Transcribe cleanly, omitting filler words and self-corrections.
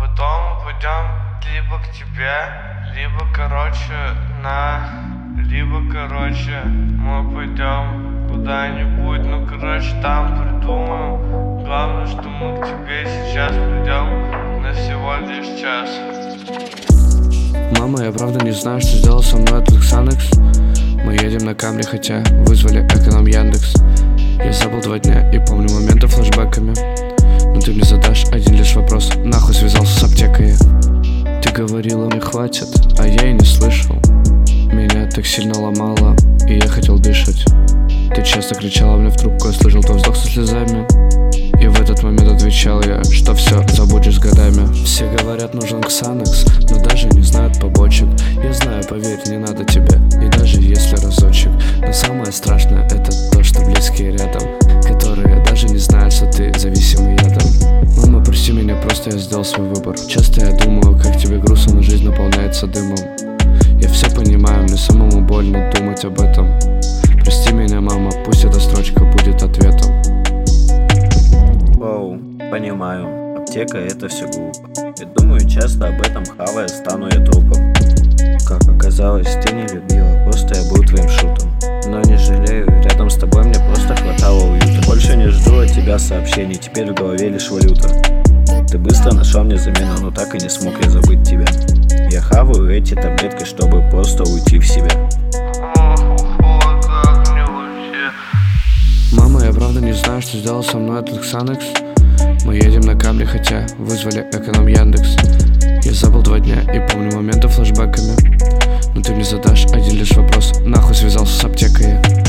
потом пойдем либо к тебе, либо мы пойдем куда-нибудь, там придумаем. Главное, что мы к тебе сейчас придем на всего лишь час. Мама, я правда не знаю, что сделал со мной этот Ксанакс. Мы едем на Камри, хотя вызвали эконом Яндекс. Я забыл 2 дня и помню моменты флешбэками. Но ты мне задашь один лишь вопрос: нахуй связался с аптекой? Ты говорила, мне хватит, а я и не слышал. Меня так сильно ломало, и я хотел дышать. Ты часто кричала мне в трубку, я слышал твой вздох со слезами. И в этот момент отвечал я, что все забудешь с годами. Все говорят, нужен Ксанакс, но даже не знают побочек. Я знаю, поверь, не надо тебе, и даже если разочек. Но самое страшное это то, что близкие рядом, которые даже не знают, что ты зависимый ядом. Мама, прости меня, просто я сделал свой выбор. Часто я думаю, как тебе грустно, но жизнь наполняется дымом. Я все понимаю, мне самому больно думать об этом. Прости меня, мама, пусть эта строчка будет ответом. Оу, понимаю, аптека это все глупо. Я думаю часто об этом, хавая, стану я трупом. Как оказалось, ты не любила, просто я был твоим шутом. Но не жалею, рядом с тобой мне просто хватало уюта. Больше не жду от тебя сообщений, теперь в голове лишь валюта. Ты быстро нашел мне замену, но так и не смог я забыть тебя. Я хаваю эти таблетки, чтобы просто уйти в себя. Мама, я правда не знаю, что сделал со мной этот Ксанакс. Мы едем на Камри, хотя вызвали эконом Яндекс. Я забыл 2 дня и помню моменты флешбэками. Но ты мне задашь один лишь вопрос: нахуй связался с аптекой?